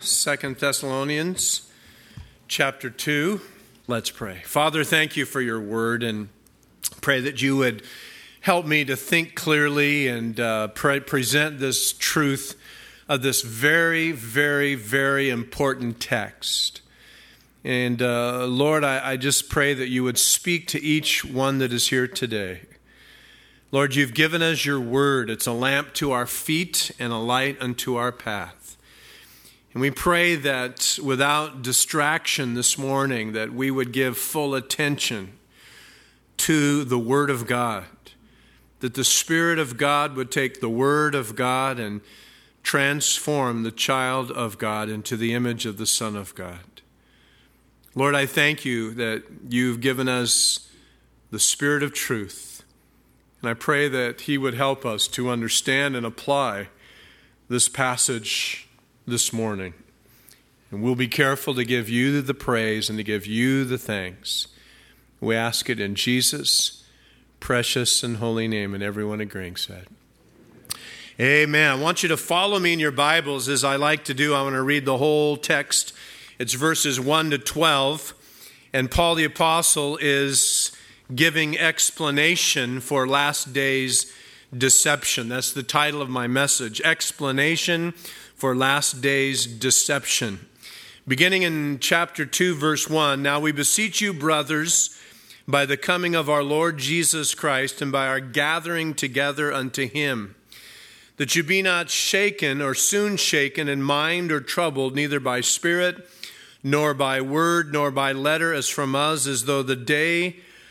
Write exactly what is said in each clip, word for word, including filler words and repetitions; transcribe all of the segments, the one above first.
Second Thessalonians chapter two. Let's pray. Father, thank you for your word, and pray that you would help me to think clearly and uh, pre- present this truth of this very, very, very important text. And uh, Lord, I, I just pray that you would speak to each one that is here today. Lord, you've given us your word. It's a lamp to our feet and a light unto our path. And we pray that without distraction this morning, that we would give full attention to the word of God, that the Spirit of God would take the word of God and transform the child of God into the image of the Son of God. Lord, I thank you that you've given us the Spirit of truth. And I pray that he would help us to understand and apply this passage this morning. And we'll be careful to give you the praise and to give you the thanks. We ask it in Jesus' precious and holy name, and everyone agreeing said, amen. I want you to follow me in your Bibles as I like to do. I want to read the whole text. It's verses one to twelve, and Paul the Apostle is giving explanation for last day's deception. That's the title of my message, Explanation for Last Day's Deception. Beginning in chapter two, verse one, now we beseech you, brothers, by the coming of our Lord Jesus Christ and by our gathering together unto him, that you be not shaken or soon shaken in mind or troubled, neither by spirit, nor by word, nor by letter, as from us, as though the day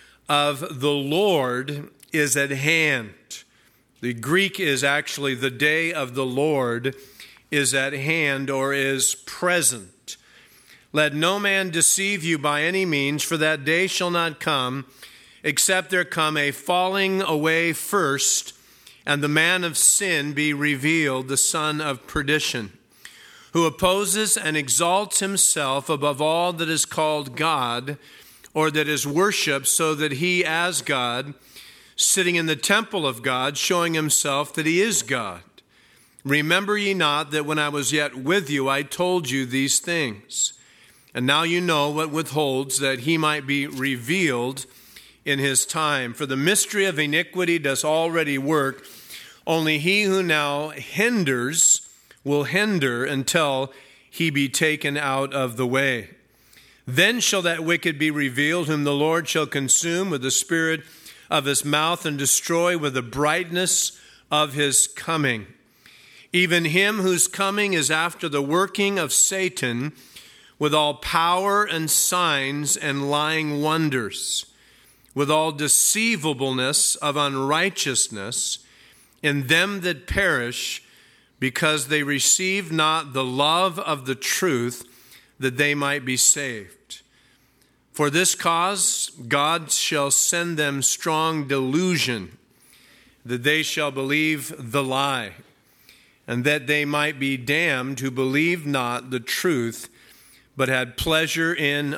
of the Lord is at hand. The Greek is actually the day of the Lord is at hand or is present. Let no man deceive you by any means, for that day shall not come, except there come a falling away first, and the man of sin be revealed, the son of perdition, who opposes and exalts himself above all that is called God, or that is worshipped, so that he as God, sitting in the temple of God, showing himself that he is God. Remember ye not that when I was yet with you, I told you these things. And now you know what withholds, that he might be revealed in his time. For the mystery of iniquity does already work. Only he who now hinders will hinder until he be taken out of the way. Then shall that wicked be revealed, whom the Lord shall consume with the spirit of his mouth and destroy with the brightness of his coming. Even him whose coming is after the working of Satan, with all power and signs and lying wonders, with all deceivableness of unrighteousness in them that perish, because they receive not the love of the truth, that they might be saved. For this cause God shall send them strong delusion, that they shall believe the lie, and that they might be damned who believe not the truth, but had pleasure in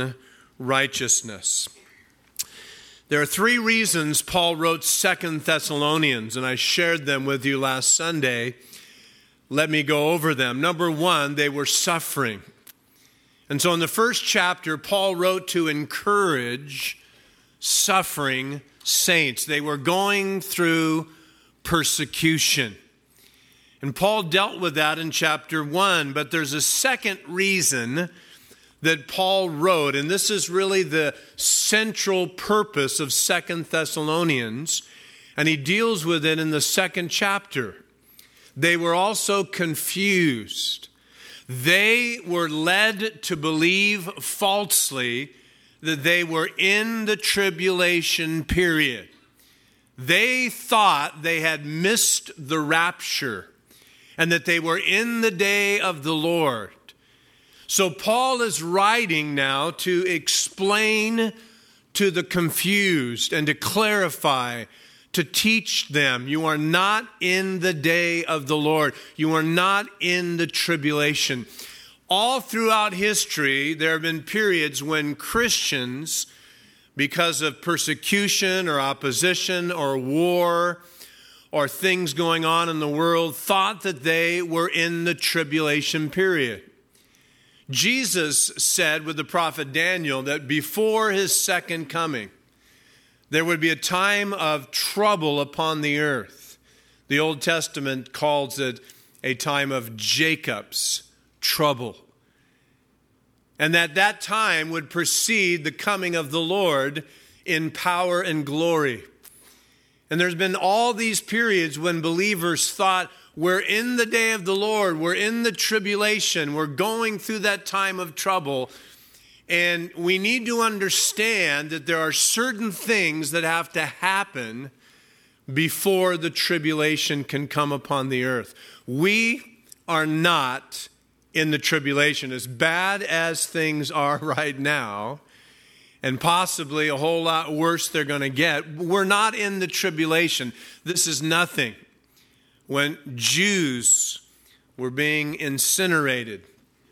unrighteousness. There are three reasons Paul wrote Second Thessalonians, and I shared them with you last Sunday. Let me go over them. Number one, they were suffering. And so in the first chapter, Paul wrote to encourage suffering saints. They were going through persecution. And Paul dealt with that in chapter one. But there's a second reason that Paul wrote, and this is really the central purpose of Second Thessalonians, and he deals with it in the second chapter. They were also confused. They were led to believe falsely that they were in the tribulation period. They thought they had missed the rapture and that they were in the day of the Lord. So Paul is writing now to explain to the confused and to clarify, to teach them, you are not in the day of the Lord. You are not in the tribulation. All throughout history, there have been periods when Christians, because of persecution or opposition or war or things going on in the world, thought that they were in the tribulation period. Jesus said with the prophet Daniel that before his second coming, there would be a time of trouble upon the earth. The Old Testament calls it a time of Jacob's trouble. And that that time would precede the coming of the Lord in power and glory. And there's been all these periods when believers thought, we're in the day of the Lord, we're in the tribulation, we're going through that time of trouble. And we need to understand that there are certain things that have to happen before the tribulation can come upon the earth. We are not in the tribulation. As bad as things are right now, and possibly a whole lot worse they're going to get, we're not in the tribulation. This is nothing. When Jews were being incinerated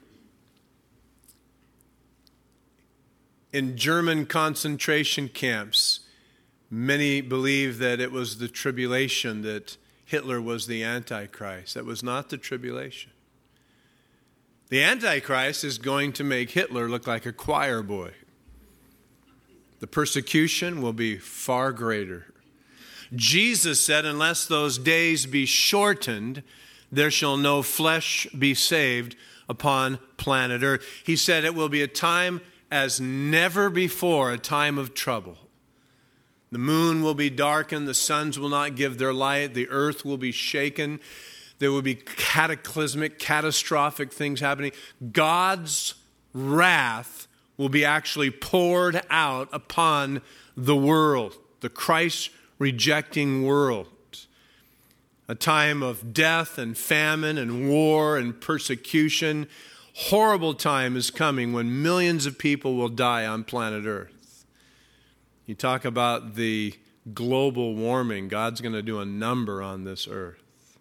in German concentration camps, many believe that it was the tribulation, that Hitler was the Antichrist. That was not the tribulation. The Antichrist is going to make Hitler look like a choir boy. The persecution will be far greater. Jesus said, unless those days be shortened, there shall no flesh be saved upon planet Earth. He said it will be a time as never before, a time of trouble. The moon will be darkened, the suns will not give their light, the earth will be shaken. There will be cataclysmic, catastrophic things happening. God's wrath will be actually poured out upon the world, the Christ-rejecting world. A time of death and famine and war and persecution. Horrible time is coming when millions of people will die on planet Earth. You talk about the global warming. God's going to do a number on this earth.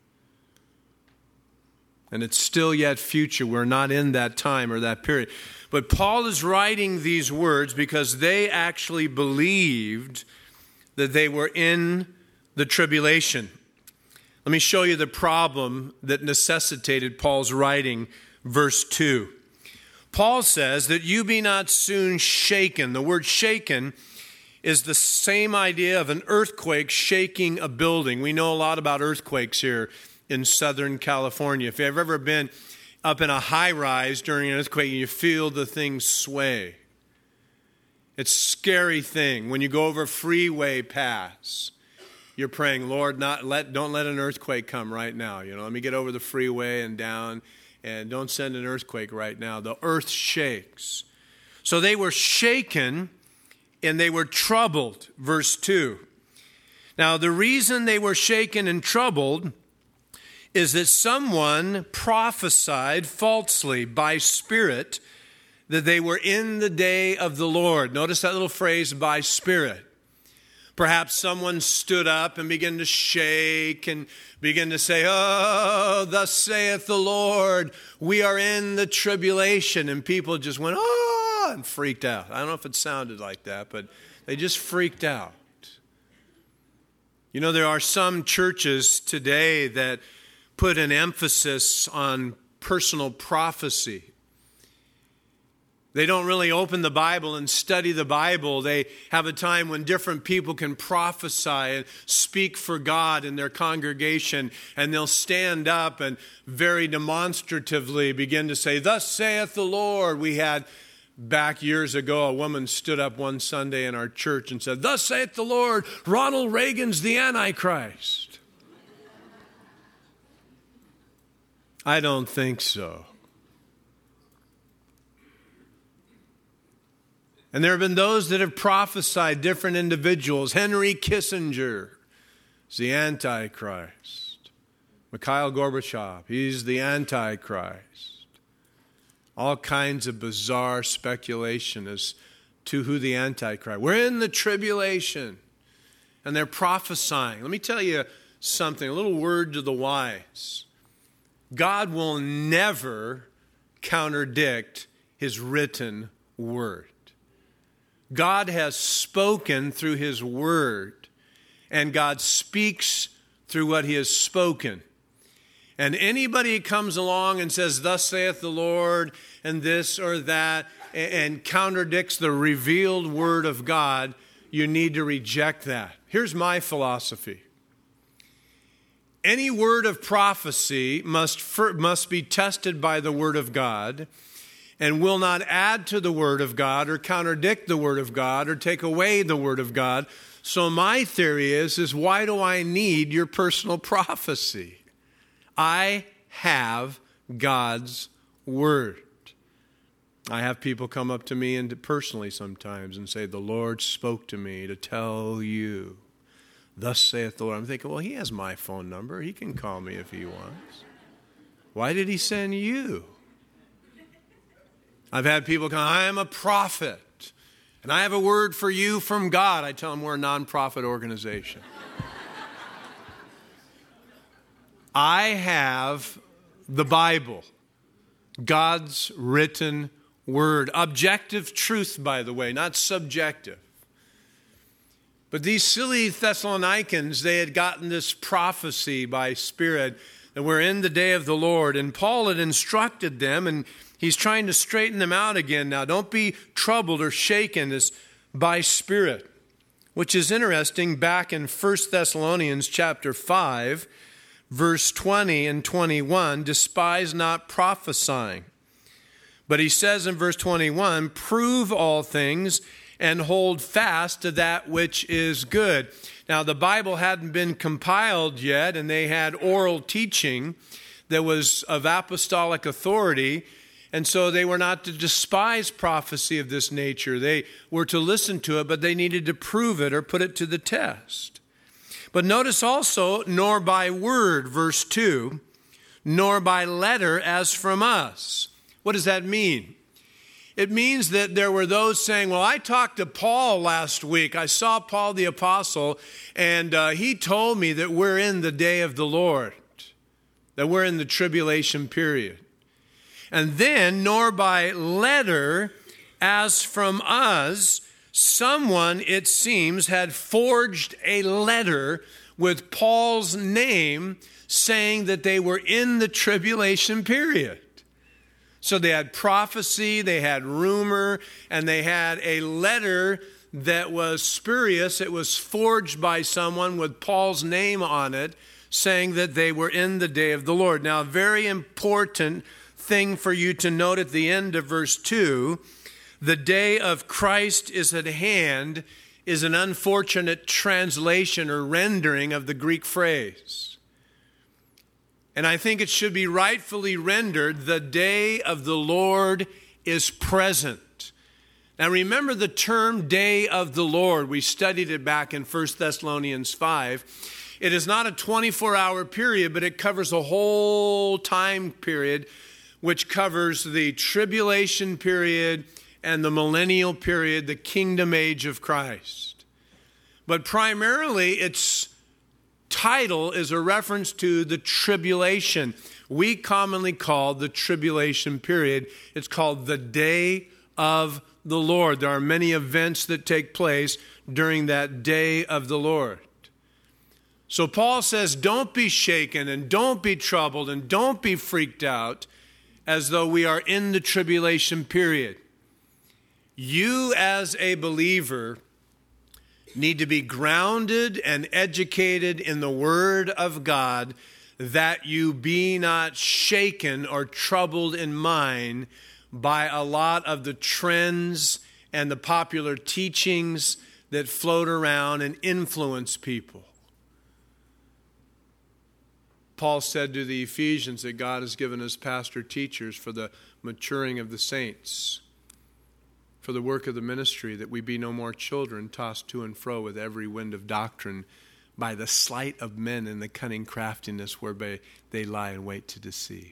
And it's still yet future. We're not in that time or that period. But Paul is writing these words because they actually believed that they were in the tribulation. Let me show you the problem that necessitated Paul's writing verse two. Paul says that you be not soon shaken. The word shaken is the same idea of an earthquake shaking a building. We know a lot about earthquakes here in Southern California. If you've ever been up in a high rise during an earthquake, you feel the thing sway. It's a scary thing. When you go over a freeway pass, you're praying, Lord, not let don't let an earthquake come right now. You know, let me get over the freeway and down, and don't send an earthquake right now. The earth shakes. So they were shaken and they were troubled, verse two. Now, the reason they were shaken and troubled is that someone prophesied falsely by spirit that they were in the day of the Lord. Notice that little phrase, by spirit. Perhaps someone stood up and began to shake and began to say, oh, thus saith the Lord, we are in the tribulation. And people just went, oh, and freaked out. I don't know if it sounded like that, but they just freaked out. You know, there are some churches today that put an emphasis on personal prophecy. They don't really open the Bible and study the Bible. They have a time when different people can prophesy and speak for God in their congregation, and they'll stand up and very demonstratively begin to say, thus saith the Lord. We had back years ago, a woman stood up one Sunday in our church and said, thus saith the Lord, Ronald Reagan's the Antichrist. I don't think so. And there have been those that have prophesied, different individuals. Henry Kissinger is the Antichrist. Mikhail Gorbachev, he's the Antichrist. All kinds of bizarre speculation as to who the Antichrist. We're in the tribulation. And they're prophesying. Let me tell you something, a little word to the wise. God will never contradict his written word. God has spoken through his word, and God speaks through what he has spoken. And anybody comes along and says, thus saith the Lord, and this or that, and contradicts the revealed word of God, you need to reject that. Here's my philosophy. Any word of prophecy must, must be tested by the word of God and will not add to the word of God or contradict the word of God or take away the word of God. So my theory is, is why do I need your personal prophecy? I have God's word. I have people come up to me and personally sometimes and say, the Lord spoke to me to tell you, thus saith the Lord. I'm thinking, well, he has my phone number. He can call me if he wants. Why did he send you? I've had people come, I am a prophet, and I have a word for you from God. I tell them we're a nonprofit organization. I have the Bible, God's written word. Objective truth, by the way, not subjective. But these silly Thessalonians, they had gotten this prophecy by Spirit that we're in the day of the Lord. And Paul had instructed them, and he's trying to straighten them out again now. Don't be troubled or shaken as by Spirit, which is interesting. Back in First Thessalonians chapter five, verse twenty and twenty-one, despise not prophesying. But he says in verse twenty-one, prove all things and hold fast to that which is good. Now, the Bible hadn't been compiled yet, and they had oral teaching that was of apostolic authority, and so they were not to despise prophecy of this nature. They were to listen to it, but they needed to prove it or put it to the test. But notice also, nor by word, verse two, nor by letter as from us. What does that mean? It means that there were those saying, well, I talked to Paul last week. I saw Paul the apostle, and uh, he told me that we're in the day of the Lord, that we're in the tribulation period. And then, nor by letter as from us, someone, it seems, had forged a letter with Paul's name saying that they were in the tribulation period. So they had prophecy, they had rumor, and they had a letter that was spurious. It was forged by someone with Paul's name on it, saying that they were in the day of the Lord. Now, a very important thing for you to note at the end of verse two, the day of Christ is at hand, is an unfortunate translation or rendering of the Greek phrase. And I think it should be rightfully rendered, the day of the Lord is present. Now remember the term day of the Lord. We studied it back in First Thessalonians five. It is not a twenty-four hour period, but it covers a whole time period, which covers the tribulation period and the millennial period, the kingdom age of Christ. But primarily it's title is a reference to the tribulation. We commonly call the tribulation period. It's called the day of the Lord. There are many events that take place during that day of the Lord. So Paul says, don't be shaken and don't be troubled and don't be freaked out as though we are in the tribulation period. You as a believer need to be grounded and educated in the Word of God, that you be not shaken or troubled in mind by a lot of the trends and the popular teachings that float around and influence people. Paul said to the Ephesians that God has given us pastor teachers for the maturing of the saints, for the work of the ministry, that we be no more children tossed to and fro with every wind of doctrine by the sleight of men and the cunning craftiness whereby they lie in wait to deceive.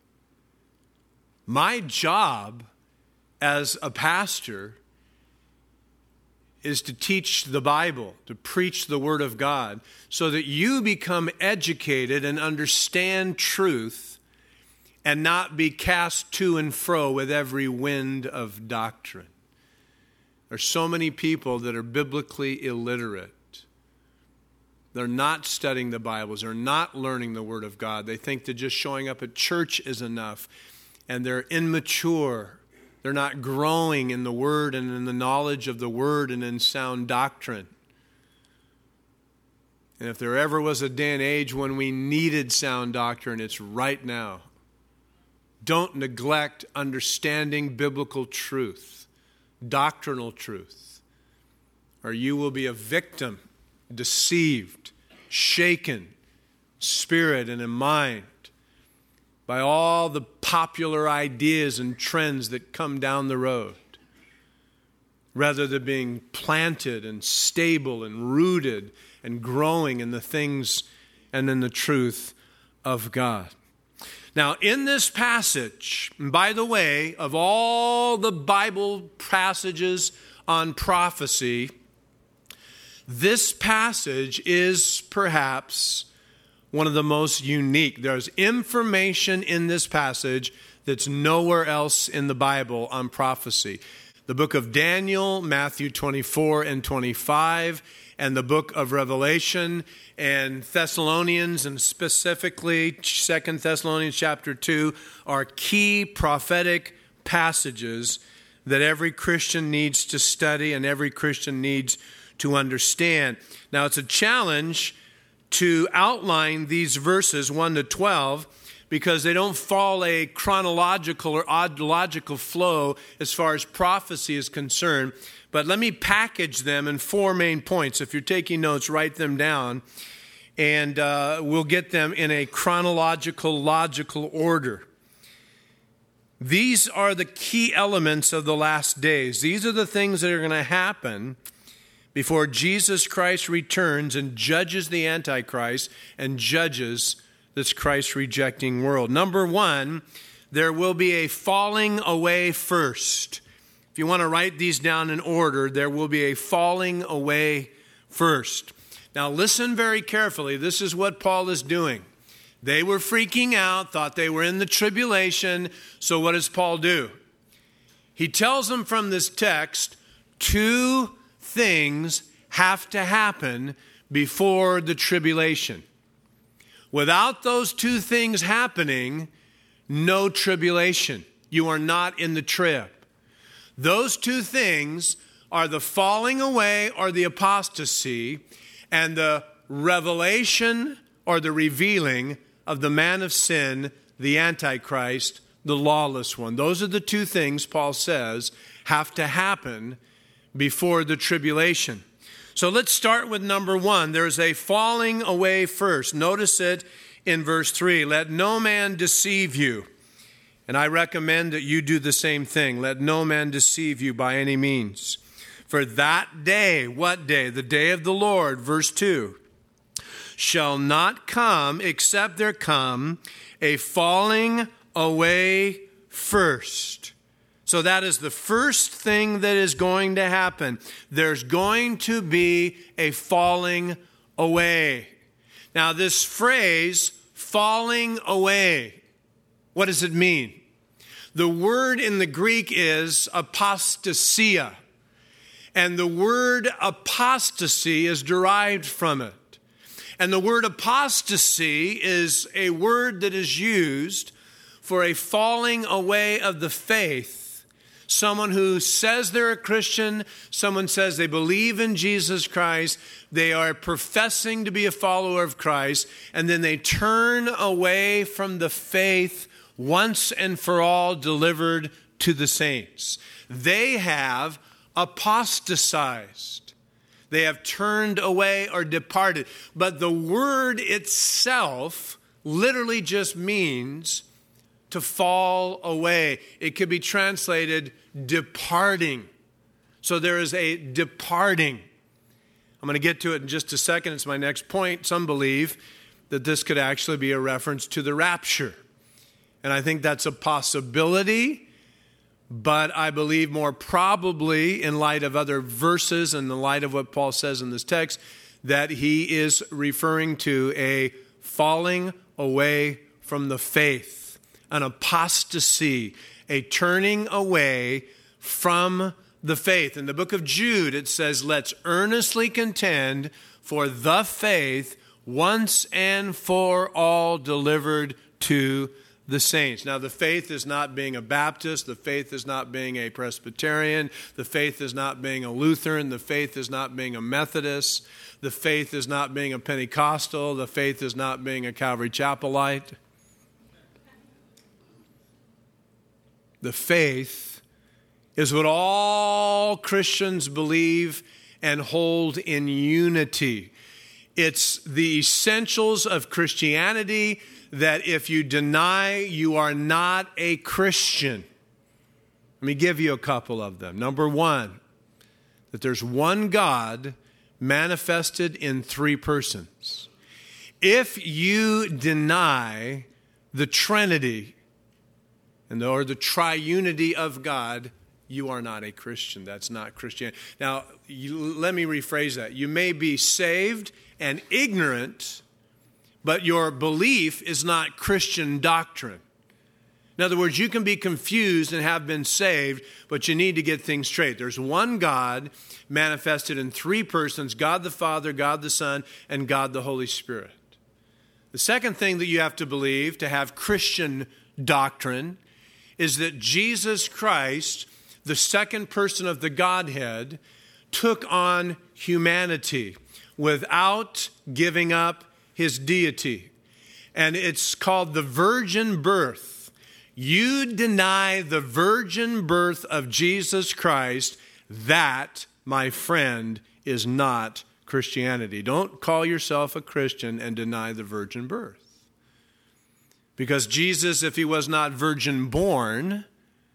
My job as a pastor is to teach the Bible, to preach the Word of God, so that you become educated and understand truth and not be cast to and fro with every wind of doctrine. There's so many people that are biblically illiterate. They're not studying the Bibles. They're not learning the Word of God. They think that just showing up at church is enough. And they're immature. They're not growing in the Word and in the knowledge of the Word and in sound doctrine. And if there ever was a day and age when we needed sound doctrine, it's right now. Don't neglect understanding biblical truth, doctrinal truth, or you will be a victim, deceived, shaken, spirit and in mind by all the popular ideas and trends that come down the road, rather than being planted and stable and rooted and growing in the things and in the truth of God. Now, in this passage, and by the way, of all the Bible passages on prophecy, this passage is perhaps one of the most unique. There's information in this passage that's nowhere else in the Bible on prophecy. The book of Daniel, Matthew twenty-four and twenty-five, and the book of Revelation and Thessalonians, and specifically Second Thessalonians chapter two, are key prophetic passages that every Christian needs to study and every Christian needs to understand. Now, it's a challenge to outline these verses one to twelve because they don't follow a chronological or ontological flow as far as prophecy is concerned. But let me package them in four main points. If you're taking notes, write them down, and uh, we'll get them in a chronological, logical order. These are the key elements of the last days. These are the things that are going to happen before Jesus Christ returns and judges the Antichrist and judges this Christ-rejecting world. Number one, there will be a falling away first. If you want to write these down in order, there will be a falling away first. Now listen very carefully. This is what Paul is doing. They were freaking out, thought they were in the tribulation. So what does Paul do? He tells them from this text, two things have to happen before the tribulation. Without those two things happening, no tribulation. You are not in the trib. Those two things are the falling away or the apostasy and the revelation or the revealing of the man of sin, the Antichrist, the lawless one. Those are the two things, Paul says, have to happen before the tribulation. So let's start with number one. There's a falling away first. Notice it in verse three. Let no man deceive you. And I recommend that you do the same thing. Let no man deceive you by any means. For that day, what day? The day of the Lord, verse two, shall not come except there come a falling away first. So that is the first thing that is going to happen. There's going to be a falling away. Now this phrase, falling away, what does it mean? The word in the Greek is apostasia. And the word apostasy is derived from it. And the word apostasy is a word that is used for a falling away of the faith. Someone who says they're a Christian, someone says they believe in Jesus Christ, they are professing to be a follower of Christ, and then they turn away from the faith once and for all delivered to the saints. They have apostatized. They have turned away or departed. But the word itself literally just means to fall away. It could be translated departing. So there is a departing. I'm going to get to it in just a second. It's my next point. Some believe that this could actually be a reference to the rapture. And I think that's a possibility. But I believe more probably, in light of other verses and in light of what Paul says in this text, that he is referring to a falling away from the faith, an apostasy, a turning away from the faith. In the book of Jude, it says, let's earnestly contend for the faith once and for all delivered to the saints. Now, the faith is not being a Baptist. The faith is not being a Presbyterian. The faith is not being a Lutheran. The faith is not being a Methodist. The faith is not being a Pentecostal. The faith is not being a Calvary Chapelite. The faith is what all Christians believe and hold in unity. It's the essentials of Christianity that if you deny, you are not a Christian. Let me give you a couple of them. Number one, that there's one God manifested in three persons. If you deny the Trinity and the, or the triunity of God, you are not a Christian. That's not Christianity. Now, you, let me rephrase that. You may be saved and ignorant, but your belief is not Christian doctrine. In other words, you can be confused and have been saved, but you need to get things straight. There's one God manifested in three persons, God the Father, God the Son, and God the Holy Spirit. The second thing that you have to believe to have Christian doctrine is that Jesus Christ, the second person of the Godhead, took on humanity without giving up his deity. And it's called the virgin birth. You deny the virgin birth of Jesus Christ, that, my friend, is not Christianity. Don't call yourself a Christian and deny the virgin birth. Because Jesus, if he was not virgin born,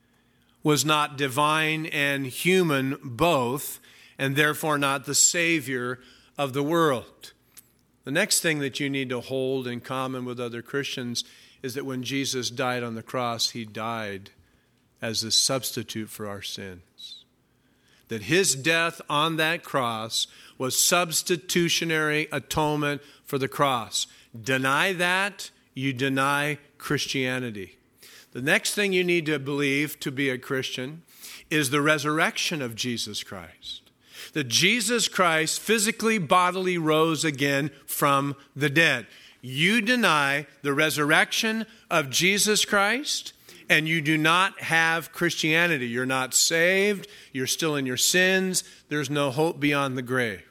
was not divine and human both, and therefore not the Savior of the world. The next thing that you need to hold in common with other Christians is that when Jesus died on the cross, he died as a substitute for our sins. That his death on that cross was substitutionary atonement for the cross. Deny that, you deny Christianity. The next thing you need to believe to be a Christian is the resurrection of Jesus Christ. That Jesus Christ physically, bodily rose again from the dead. You deny the resurrection of Jesus Christ, and you do not have Christianity. You're not saved. You're still in your sins. There's no hope beyond the grave.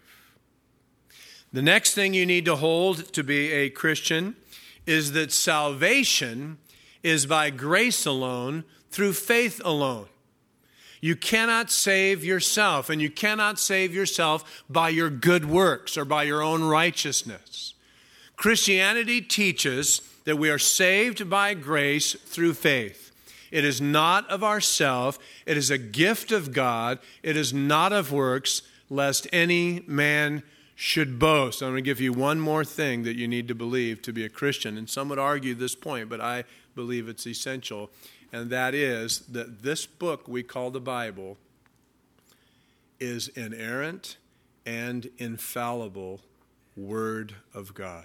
The next thing you need to hold to be a Christian is that salvation is by grace alone, through faith alone. You cannot save yourself, and you cannot save yourself by your good works or by your own righteousness. Christianity teaches that we are saved by grace through faith. It is not of ourself. It is a gift of God. It is not of works, lest any man should boast. I'm going to give you one more thing that you need to believe to be a Christian. And some would argue this point, but I believe it's essential. And that is that this book we call the Bible is inerrant and infallible Word of God.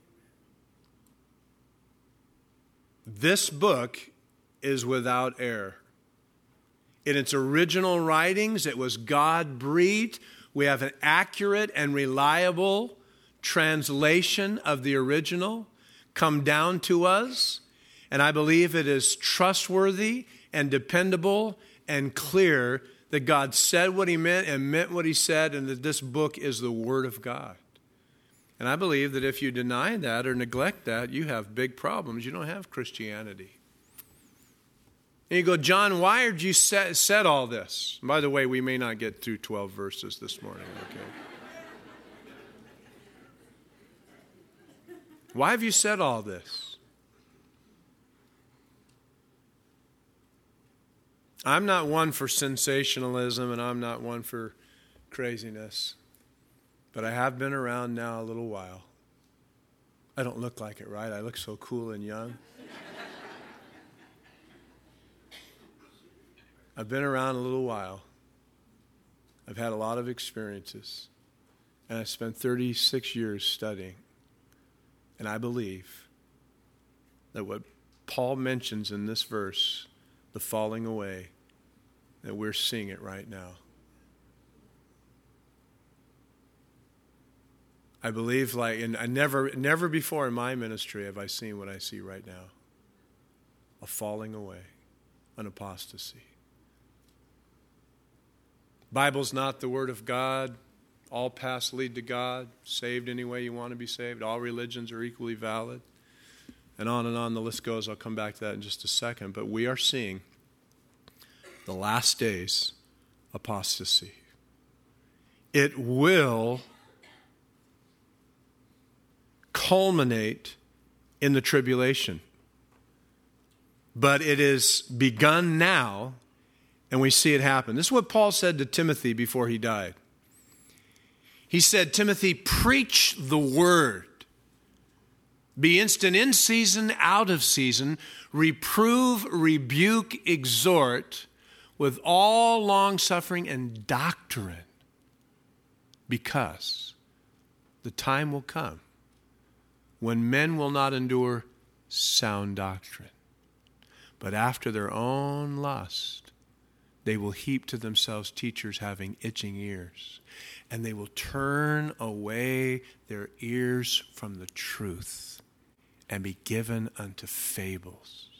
This book is without error. In its original writings, it was God-breathed. We have an accurate and reliable translation of the original come down to us. And I believe it is trustworthy and dependable and clear that God said what he meant and meant what he said, and that this book is the Word of God. And I believe that if you deny that or neglect that, you have big problems. You don't have Christianity. And you go, John, why did you say, said all this? And by the way, we may not get through twelve verses this morning, okay? Why have you said all this? I'm not one for sensationalism, and I'm not one for craziness. But I have been around now a little while. I don't look like it, right? I look so cool and young. I've been around a little while. I've had a lot of experiences. And I spent thirty-six years studying. And I believe that what Paul mentions in this verse, the falling away, that we're seeing it right now. I believe, like, and I never, never before in my ministry have I seen what I see right now. A falling away, an apostasy. Bible's not the Word of God. All paths lead to God. Saved any way you want to be saved. All religions are equally valid. And on and on the list goes. I'll come back to that in just a second. But we are seeing the last days apostasy. It will culminate in the tribulation. But it is begun now, and we see it happen. This is what Paul said to Timothy before he died. He said, Timothy, preach the word. Be instant in season, out of season. Reprove, rebuke, exhort with all long-suffering and doctrine. Because the time will come when men will not endure sound doctrine, but after their own lust, they will heap to themselves teachers having itching ears, and they will turn away their ears from the truth and be given unto fables.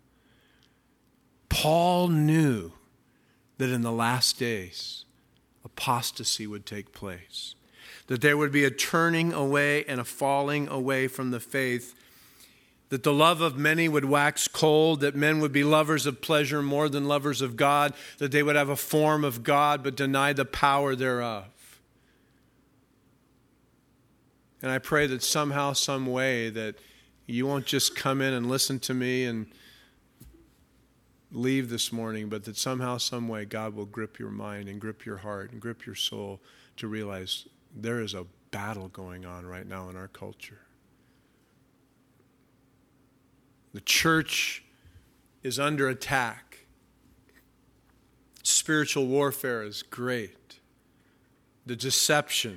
Paul knew that in the last days, apostasy would take place, that there would be a turning away and a falling away from the faith, that the love of many would wax cold, that men would be lovers of pleasure more than lovers of God, that they would have a form of God but deny the power thereof. And I pray that somehow, some way, that you won't just come in and listen to me and leave this morning, but that somehow, some way, God will grip your mind and grip your heart and grip your soul to realize there is a battle going on right now in our culture. The church is under attack. Spiritual warfare is great. The deception.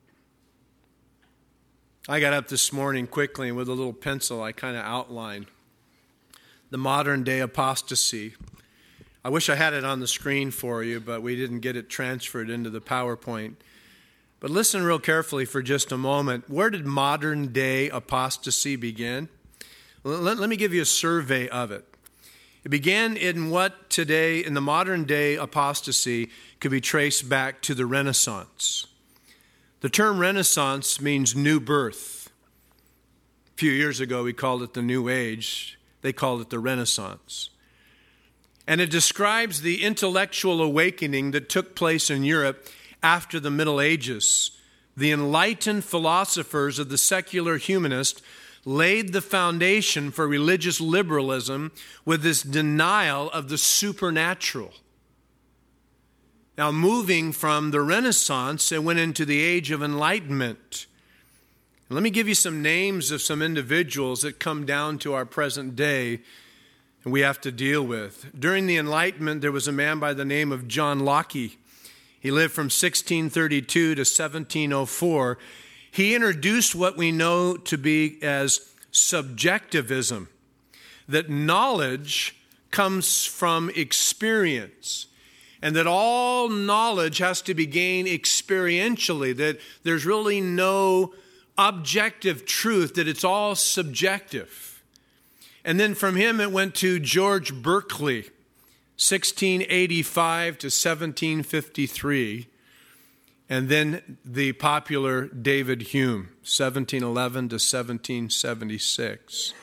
I got up this morning quickly and with a little pencil I kind of outlined the modern day apostasy. I wish I had it on the screen for you, but we didn't get it transferred into the PowerPoint. But listen real carefully for just a moment. Where did modern day apostasy begin? Let, let me give you a survey of it. It began in what today, in the modern day apostasy, could be traced back to the Renaissance. The term Renaissance means new birth. A few years ago, we called it the New Age. They called it the Renaissance. And it describes the intellectual awakening that took place in Europe after the Middle Ages. The enlightened philosophers of the secular humanist laid the foundation for religious liberalism with this denial of the supernatural. Now, moving from the Renaissance, it went into the Age of Enlightenment. Let me give you some names of some individuals that come down to our present day and we have to deal with. During the Enlightenment, there was a man by the name of John Locke. He lived from sixteen thirty-two to seventeen oh four. He introduced what we know to be as subjectivism, that knowledge comes from experience, and that all knowledge has to be gained experientially, that there's really no objective truth, that it's all subjective. And then from him it went to George Berkeley, sixteen eighty-five to seventeen fifty-three, and then the popular David Hume, seventeen eleven to seventeen seventy-six.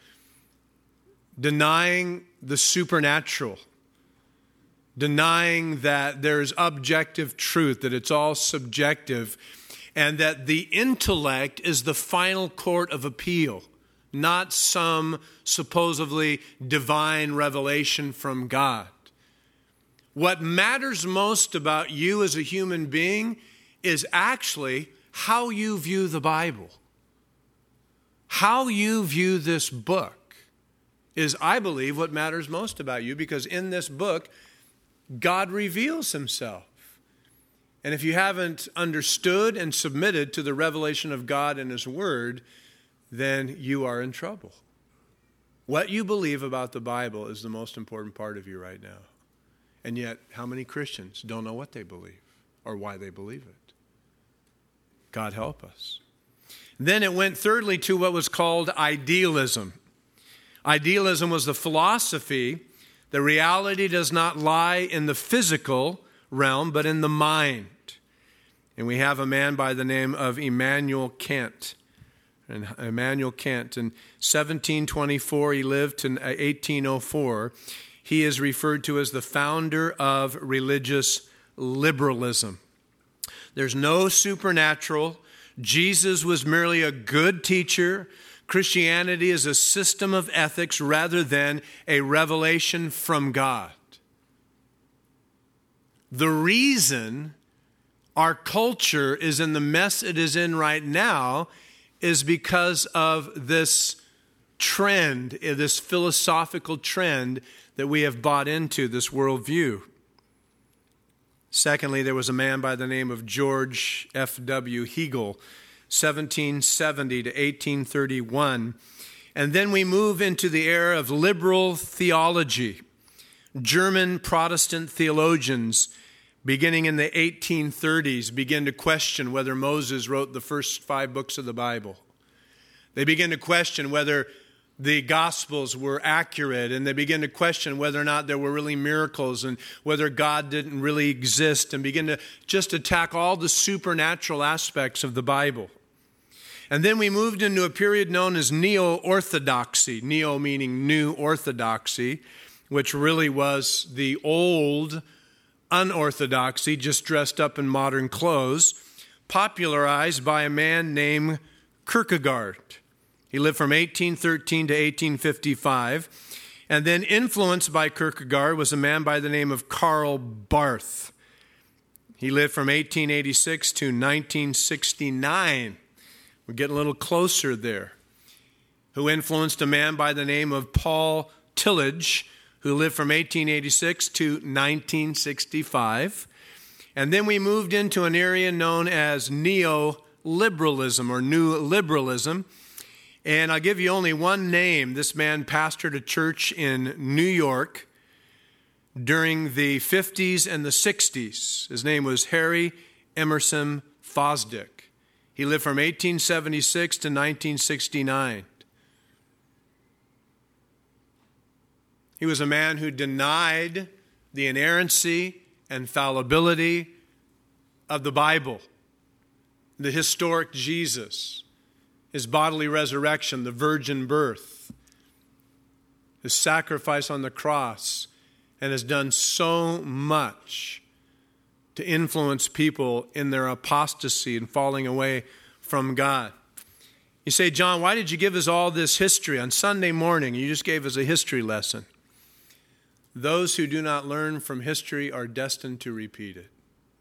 Denying the supernatural, denying that there's objective truth, that it's all subjective, and that the intellect is the final court of appeal, not some supposedly divine revelation from God. What matters most about you as a human being is actually how you view the Bible. How you view this book is, I believe, what matters most about you, because in this book, God reveals himself. And if you haven't understood and submitted to the revelation of God and his word, then you are in trouble. What you believe about the Bible is the most important part of you right now. And yet, how many Christians don't know what they believe or why they believe it? God help us. Then it went thirdly to what was called idealism. Idealism was the philosophy that reality does not lie in the physical realm, but in the mind. And we have a man by the name of Immanuel Kant. And Immanuel Kant, in seventeen twenty-four, he lived to eighteen oh four. He is referred to as the founder of religious liberalism. There's no supernatural. Jesus was merely a good teacher. Christianity is a system of ethics rather than a revelation from God. The reason our culture is in the mess it is in right now is because of this trend, this philosophical trend that we have bought into, this worldview. Secondly, there was a man by the name of George F W Hegel, seventeen seventy to eighteen thirty-one. And then we move into the era of liberal theology. German Protestant theologians, beginning in the eighteen thirties, begin to question whether Moses wrote the first five books of the Bible. They begin to question whether the Gospels were accurate, and they begin to question whether or not there were really miracles and whether God didn't really exist, and begin to just attack all the supernatural aspects of the Bible. And then we moved into a period known as Neo-Orthodoxy, neo meaning new orthodoxy, which really was the old unorthodoxy, just dressed up in modern clothes, popularized by a man named Kierkegaard. He lived from eighteen thirteen to eighteen fifty-five. And then influenced by Kierkegaard was a man by the name of Karl Barth. He lived from eighteen eighty-six to nineteen sixty-nine. We're getting a little closer there. Who influenced a man by the name of Paul Tillich, who lived from eighteen eighty-six to nineteen sixty-five. And then we moved into an area known as neo-liberalism or new liberalism. And I'll give you only one name. This man pastored a church in New York during the fifties and the sixties. His name was Harry Emerson Fosdick. He lived from eighteen seventy-six to nineteen sixty-nine. He was a man who denied the inerrancy and fallibility of the Bible, the historic Jesus, his bodily resurrection, the virgin birth, his sacrifice on the cross, and has done so much to influence people in their apostasy and falling away from God. You say, John, why did you give us all this history on Sunday morning? You just gave us a history lesson. Those who do not learn from history are destined to repeat it.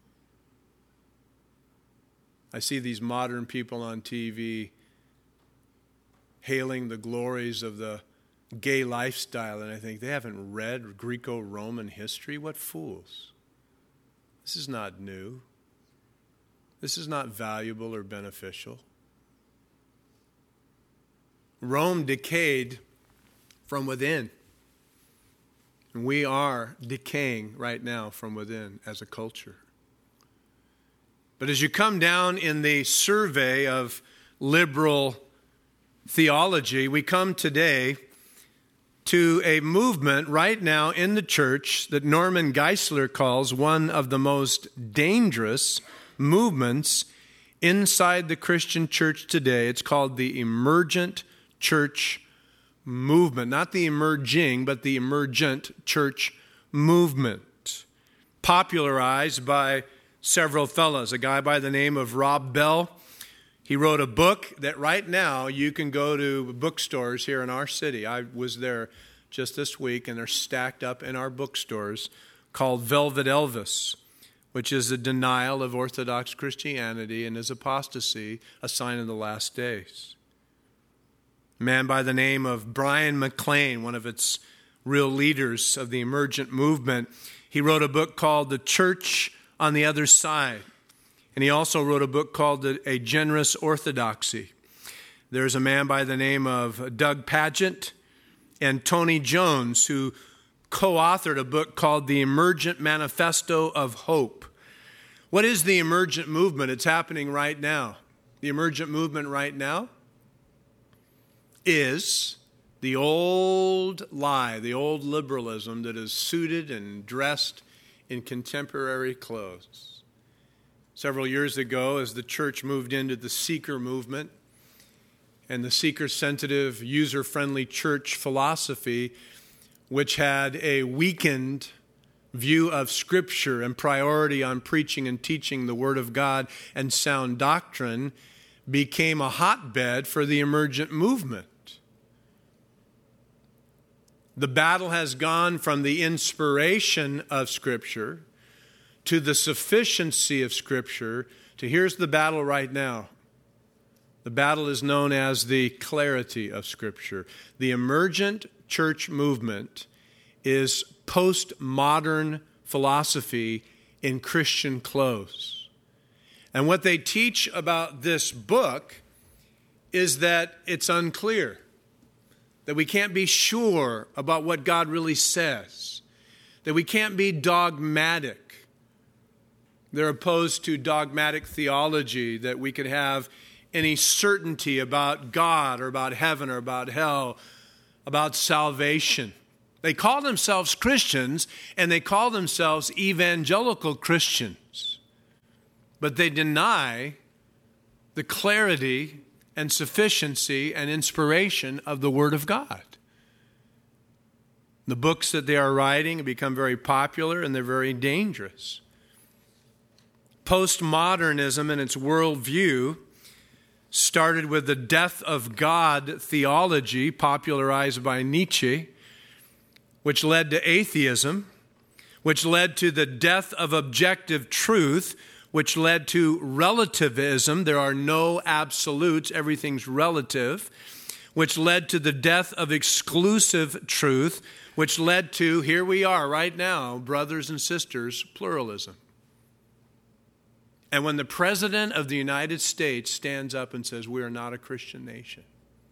I see these modern people on T V hailing the glories of the gay lifestyle, and I think they haven't read Greco-Roman history. What fools. This is not new. This is not valuable or beneficial. Rome decayed from within. And we are decaying right now from within as a culture. But as you come down in the survey of liberal theology, we come today to a movement right now in the church that Norman Geisler calls one of the most dangerous movements inside the Christian church today. It's called the emergent church movement. Not the emerging, but the emergent church movement. Popularized by several fellows. A guy by the name of Rob Bell. He wrote a book that right now you can go to bookstores here in our city. I was there just this week, and they're stacked up in our bookstores, called Velvet Elvis, which is a denial of Orthodox Christianity and is apostasy, a sign of the last days. A man by the name of Brian McLean, one of its real leaders of the emergent movement, he wrote a book called The Church on the Other Side. And he also wrote a book called A Generous Orthodoxy. There's a man by the name of Doug Pageant and Tony Jones who co-authored a book called The Emergent Manifesto of Hope. What is the emergent movement? It's happening right now. The emergent movement right now is the old lie, the old liberalism that is suited and dressed in contemporary clothes. Several years ago, as the church moved into the seeker movement and the seeker-sensitive, user-friendly church philosophy, which had a weakened view of Scripture and priority on preaching and teaching the Word of God and sound doctrine, became a hotbed for the emergent movement. The battle has gone from the inspiration of Scripture to the sufficiency of Scripture to here's the battle right now. The battle is known as the clarity of Scripture. The emergent church movement is postmodern philosophy in Christian clothes. And what they teach about this book is that it's unclear, that we can't be sure about what God really says, that we can't be dogmatic. They're opposed to dogmatic theology, that we could have any certainty about God or about heaven or about hell, about salvation. They call themselves Christians and they call themselves evangelical Christians, but they deny the clarity and sufficiency and inspiration of the Word of God. The books that they are writing have become very popular and they're very dangerous. Postmodernism and its worldview started with the death of God theology popularized by Nietzsche, which led to atheism, which led to the death of objective truth, which led to relativism. There are no absolutes, everything's relative, which led to the death of exclusive truth, which led to, here we are right now, brothers and sisters, pluralism. And when the President of the United States stands up and says, we are not a Christian nation,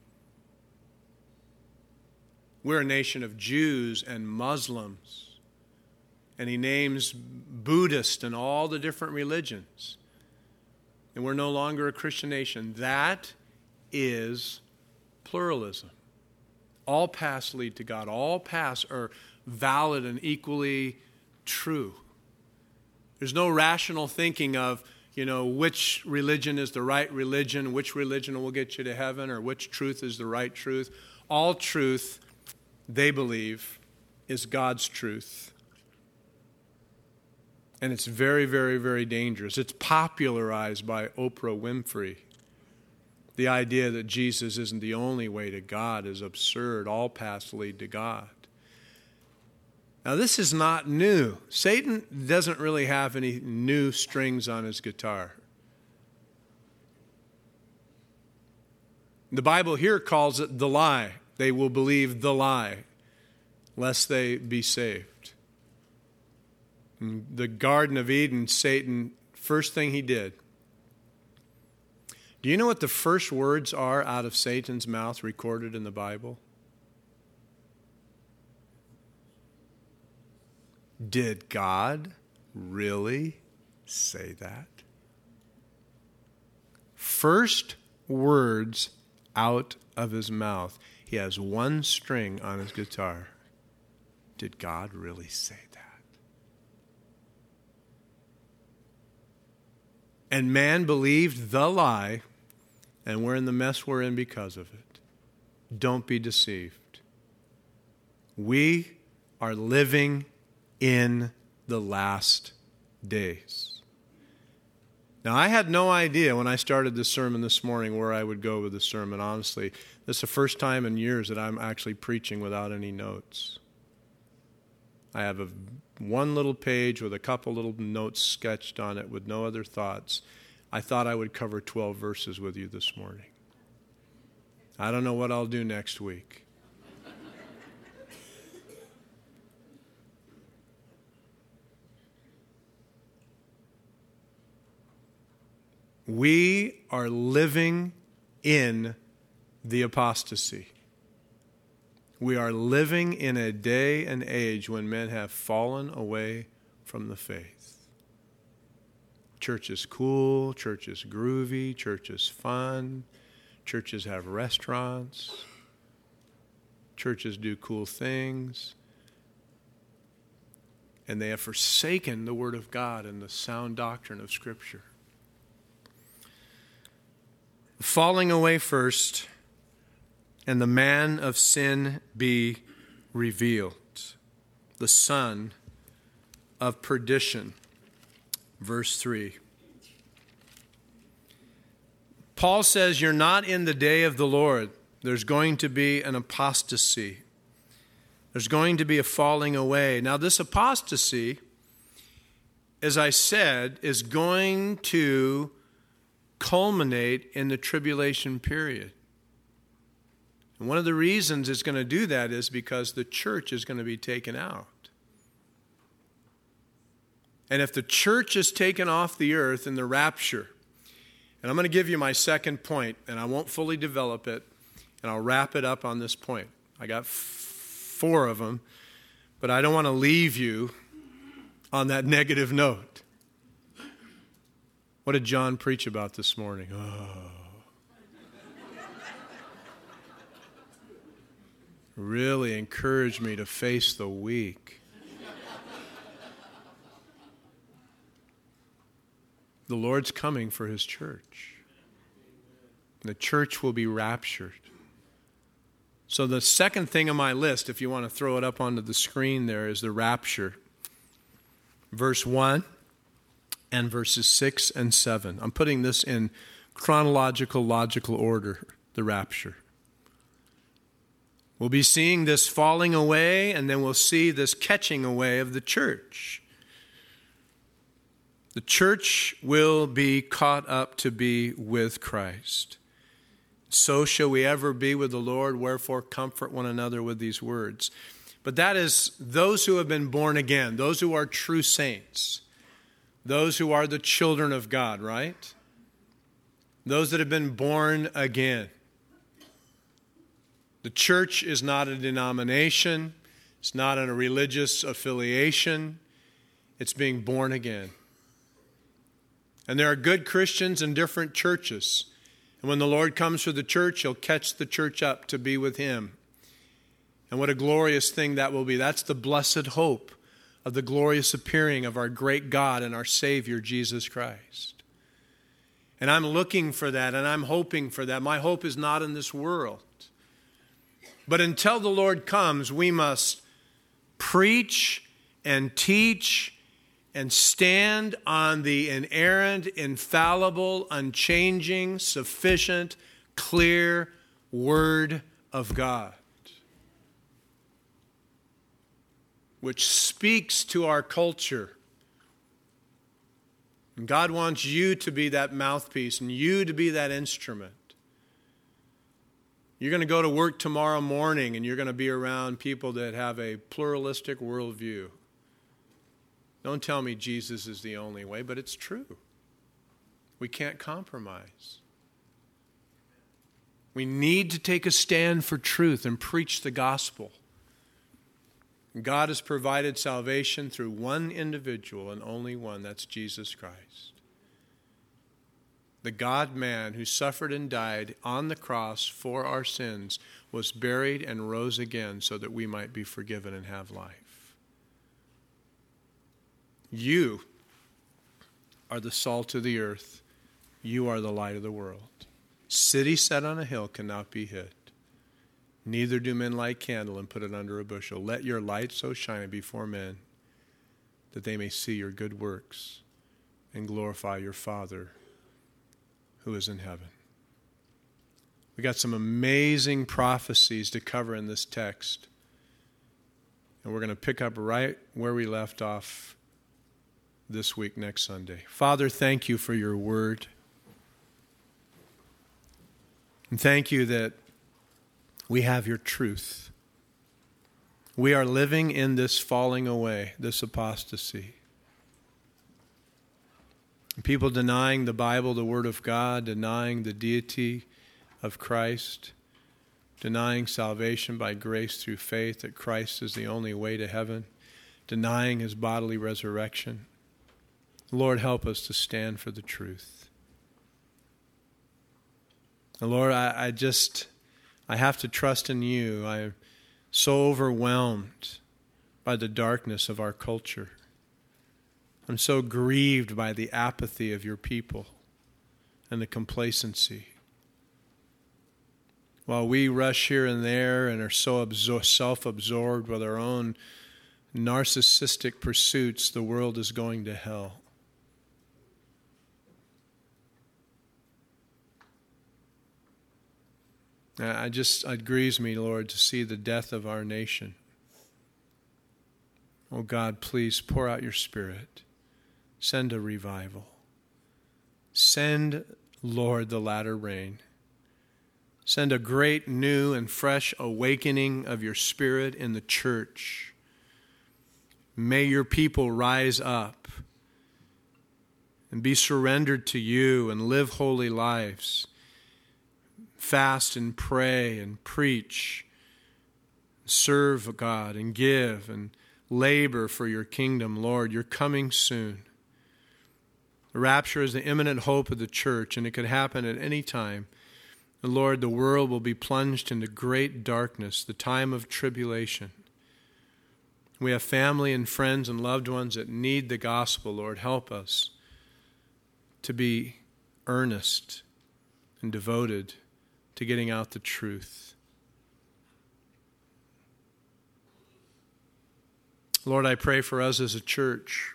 we're a nation of Jews and Muslims, and he names Buddhists and all the different religions, and we're no longer a Christian nation, that is pluralism. All paths lead to God. All paths are valid and equally true. There's no rational thinking of, you know, which religion is the right religion, which religion will get you to heaven, or which truth is the right truth. All truth, they believe, is God's truth. And it's very, very, very dangerous. It's popularized by Oprah Winfrey. The idea that Jesus isn't the only way to God is absurd. All paths lead to God. Now, this is not new. Satan doesn't really have any new strings on his guitar. The Bible here calls it the lie. They will believe the lie, lest they be saved. In the Garden of Eden, Satan, first thing he did. Do you know what the first words are out of Satan's mouth recorded in the Bible? Did God really say that? First words out of his mouth. He has one string on his guitar. Did God really say that? And man believed the lie, and we're in the mess we're in because of it. Don't be deceived. We are living in the last days. Now, I had no idea when I started this sermon this morning where I would go with the sermon, honestly. This is the first time in years that I'm actually preaching without any notes. I have a one little page with a couple little notes sketched on it with no other thoughts. I thought I would cover twelve verses with you this morning. I don't know what I'll do next week. We are living in the apostasy. We are living in a day and age when men have fallen away from the faith. church is cool, church is groovy, church is fun, churches have restaurants, churches do cool things, and they have forsaken the Word of God and the sound doctrine of Scripture. Falling away first, and the man of sin be revealed, the son of perdition. Verse three. Paul says you're not in the day of the Lord. There's going to be an apostasy. There's going to be a falling away. Now this apostasy, as I said, is going to culminate in the tribulation period. And one of the reasons it's going to do that is because the church is going to be taken out. And if the church is taken off the earth in the rapture, and I'm going to give you my second point, and I won't fully develop it, and I'll wrap it up on this point. I got f- four of them, but I don't want to leave you on that negative note. What did John preach about this morning? Oh. Really encouraged me to face the weak. The Lord's coming for His church. The church will be raptured. So the second thing on my list, if you want to throw it up onto the screen there, is the rapture. Verse one and verses six and seven. I'm putting this in chronological, logical order, the rapture. We'll be seeing this falling away, and then we'll see this catching away of the church. The church will be caught up to be with Christ. So shall we ever be with the Lord, wherefore comfort one another with these words. But that is those who have been born again, those who are true saints, those who are the children of God, right? Those that have been born again. The church is not a denomination. It's not a religious affiliation. It's being born again. And there are good Christians in different churches. And when the Lord comes for the church, He'll catch the church up to be with Him. And what a glorious thing that will be. That's the blessed hope of the glorious appearing of our great God and our Savior, Jesus Christ. And I'm looking for that, and I'm hoping for that. My hope is not in this world. But until the Lord comes, we must preach and teach and stand on the inerrant, infallible, unchanging, sufficient, clear Word of God, which speaks to our culture. And God wants you to be that mouthpiece and you to be that instrument. You're going to go to work tomorrow morning and you're going to be around people that have a pluralistic worldview. Don't tell me Jesus is the only way, but it's true. We can't compromise. We need to take a stand for truth and preach the gospel. God has provided salvation through one individual and only one, that's Jesus Christ. The God-man who suffered and died on the cross for our sins was buried and rose again so that we might be forgiven and have life. You are the salt of the earth. You are the light of the world. City set on a hill cannot be hid. Neither do men light candle and put it under a bushel. Let your light so shine before men that they may see your good works and glorify your Father who is in heaven. We got some amazing prophecies to cover in this text. And we're going to pick up right where we left off this week, next Sunday. Father, thank you for your word. And thank you that we have your truth. We are living in this falling away, this apostasy. People denying the Bible, the Word of God, denying the deity of Christ, denying salvation by grace through faith that Christ is the only way to heaven, denying His bodily resurrection. Lord, help us to stand for the truth. And Lord, I, I just, I have to trust in you. I'm so overwhelmed by the darkness of our culture. I'm so grieved by the apathy of your people and the complacency. While we rush here and there and are so absor- self-absorbed with our own narcissistic pursuits, the world is going to hell. I just, it grieves me, Lord, to see the death of our nation. Oh God, please pour out your Spirit. Send a revival. Send, Lord, the latter rain. Send a great new and fresh awakening of your Spirit in the church. May your people rise up and be surrendered to you and live holy lives. Fast and pray and preach. Serve God and give and labor for your kingdom, Lord. You're coming soon. The rapture is the imminent hope of the church, and it could happen at any time. And Lord, the world will be plunged into great darkness, the time of tribulation. We have family and friends and loved ones that need the gospel. Lord, help us to be earnest and devoted to getting out the truth. Lord, I pray for us as a church.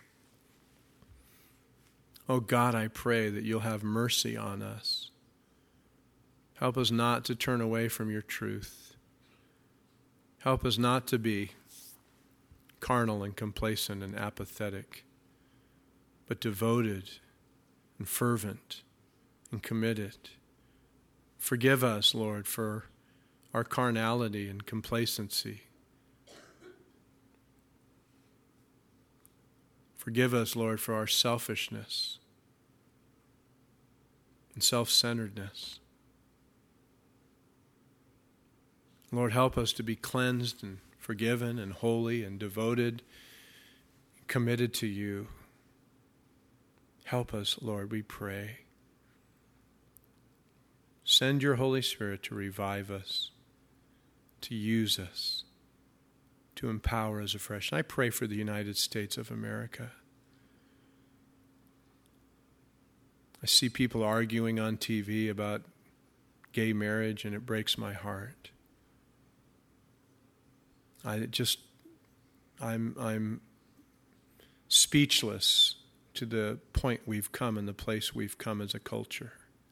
Oh God, I pray that you'll have mercy on us. Help us not to turn away from your truth. Help us not to be carnal and complacent and apathetic, but devoted and fervent and committed. Forgive us, Lord, for our carnality and complacency. Forgive us, Lord, for our selfishness and self-centeredness. Lord, help us to be cleansed and forgiven and holy and devoted, and committed to you. Help us, Lord, we pray. Send your Holy Spirit to revive us, to use us, to empower us afresh. And I pray for the United States of America. I see people arguing on T V about gay marriage, and it breaks my heart. I just, I'm, I'm speechless to the point we've come and the place we've come as a culture.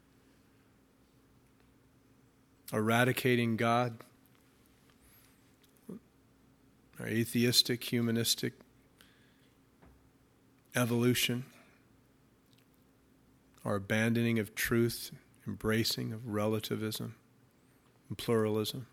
Eradicating God, our atheistic, humanistic evolution, our abandoning of truth, embracing of relativism and pluralism,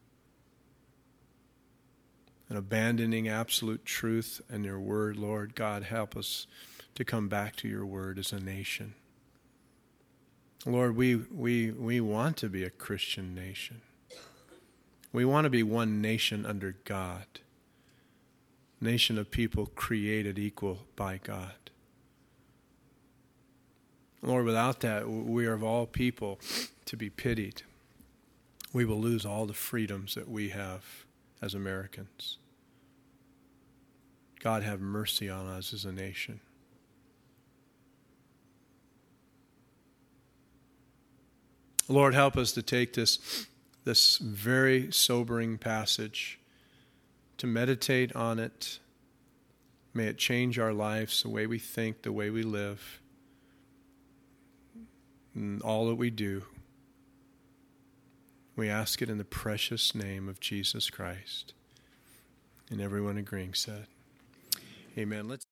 and abandoning absolute truth and your word. Lord God, help us to come back to your word as a nation. Lord, we, we, we want to be a Christian nation. We want to be one nation under God, nation of people created equal by God. Lord, without that, we are of all people to be pitied. We will lose all the freedoms that we have as Americans. God, have mercy on us as a nation. Lord, help us to take this, this very sobering passage, to meditate on it. May it change our lives, the way we think, the way we live, and all that we do. We ask it in the precious name of Jesus Christ. And everyone agreeing said, amen. Let's